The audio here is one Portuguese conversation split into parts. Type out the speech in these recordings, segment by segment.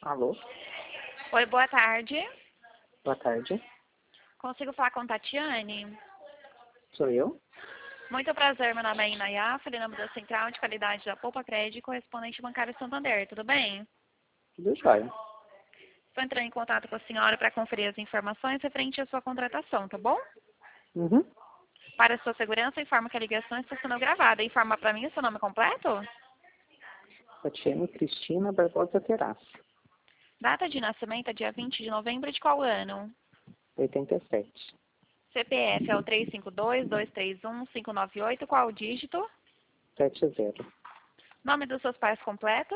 Alô? Oi, boa tarde. Boa tarde. Consigo falar com Tatiane? Sou eu? Muito prazer, meu nome é Inayá, falei em nome da Central de Qualidade da Poupa Crédito, correspondente bancário Santander, tudo bem? Tudo jóia. Estou entrando em contato com a senhora para conferir as informações referente à sua contratação, tá bom? Uhum. Para a sua segurança, informo que a ligação está sendo gravada. Informa para mim o seu nome completo? Tatiane Cristina Barbosa Terraço, Data de nascimento é dia 20 de novembro de qual ano? 87. CPF é o 352-231-598, qual o dígito? 70. Nome dos seus pais completo?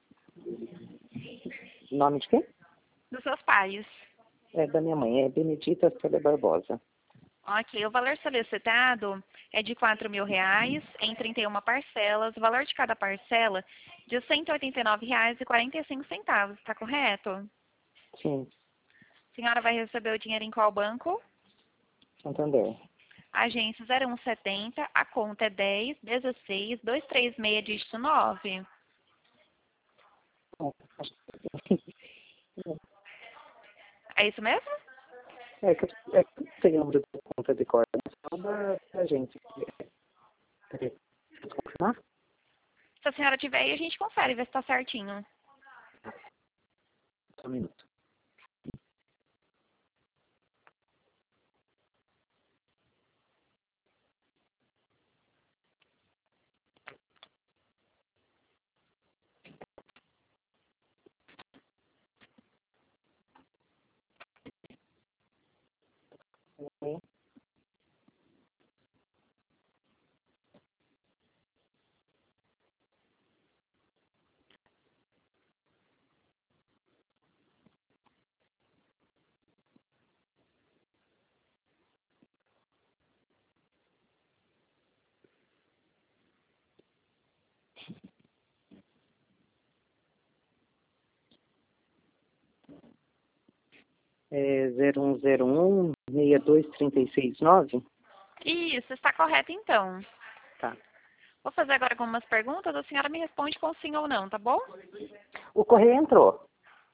Nome de quem? Dos seus pais. É da minha mãe, é Benedita Célia Barbosa. Ok, o valor solicitado é de R$ 4.000 em 31 parcelas. O valor de cada parcela de R$ 189,45, está correto? Sim, A senhora vai receber o dinheiro em qual banco? Santander. Agência 0170, a conta é 10 16 236, dígito 9. Bom, É isso mesmo? que eu tenho o número da conta de coordenação da gente. Posso confirmar? Se a senhora tiver aí, a gente confere, ver se está certinho. Só um minuto. É 0101-62369? Isso, está correto então. Tá. Vou fazer agora algumas perguntas, a senhora me responde com sim ou não, tá bom? O correio entrou.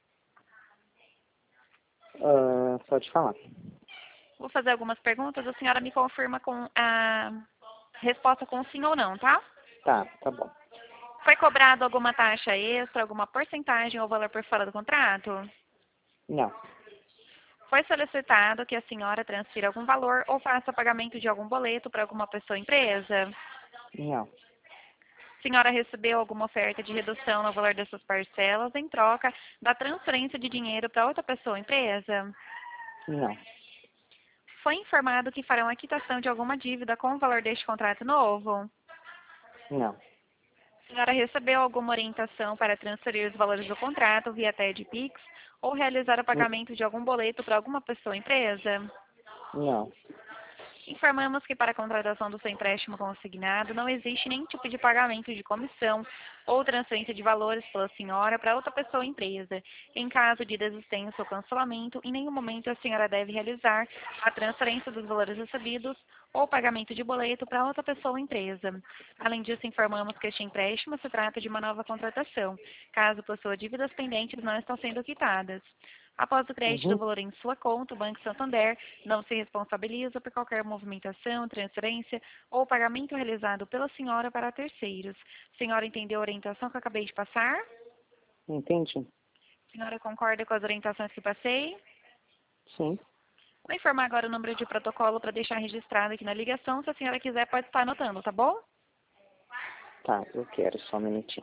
Pode falar. Vou fazer algumas perguntas, a senhora me confirma com a resposta com sim ou não, tá? Tá bom. Foi cobrado alguma taxa extra, alguma porcentagem ou valor por fora do contrato? Não, Foi solicitado que a senhora transfira algum valor ou faça pagamento de algum boleto para alguma pessoa ou empresa? não, A senhora recebeu alguma oferta de redução no valor dessas parcelas em troca da transferência de dinheiro para outra pessoa ou empresa? não, Foi informado que farão a quitação de alguma dívida com o valor deste contrato novo? não, A senhora recebeu alguma orientação para transferir os valores do contrato via TED Pix ou realizar o pagamento de algum boleto para alguma pessoa ou empresa? não, Informamos que para a contratação do seu empréstimo consignado não existe nenhum tipo de pagamento de comissão ou transferência de valores pela senhora para outra pessoa ou empresa. Em caso de desistência ou cancelamento, em nenhum momento a senhora deve realizar a transferência dos valores recebidos ou pagamento de boleto para outra pessoa ou empresa. Além disso, informamos que este empréstimo se trata de uma nova contratação, caso possua dívidas pendentes não estão sendo quitadas. Após o crédito do uhum, valor em sua conta, o Banco Santander não se responsabiliza por qualquer movimentação, transferência ou pagamento realizado pela senhora para terceiros. A senhora entendeu a orientação que eu acabei de passar? entendi. A senhora concorda com as orientações que passei? Sim, Vou informar agora o número de protocolo para deixar registrado aqui na ligação. Se a senhora quiser, pode estar anotando, tá bom? tá, eu quero, só um minutinho.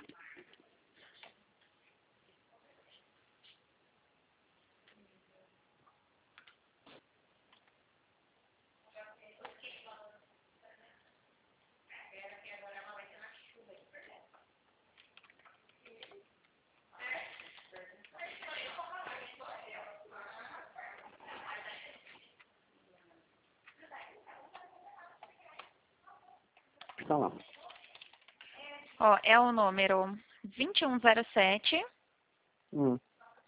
Então, lá. Ó, é o número 2107 Hum,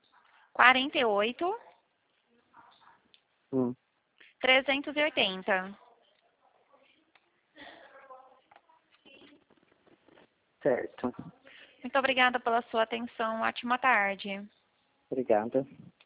48 hum, 380. certo. Muito obrigada pela sua atenção. Ótima tarde. Obrigada.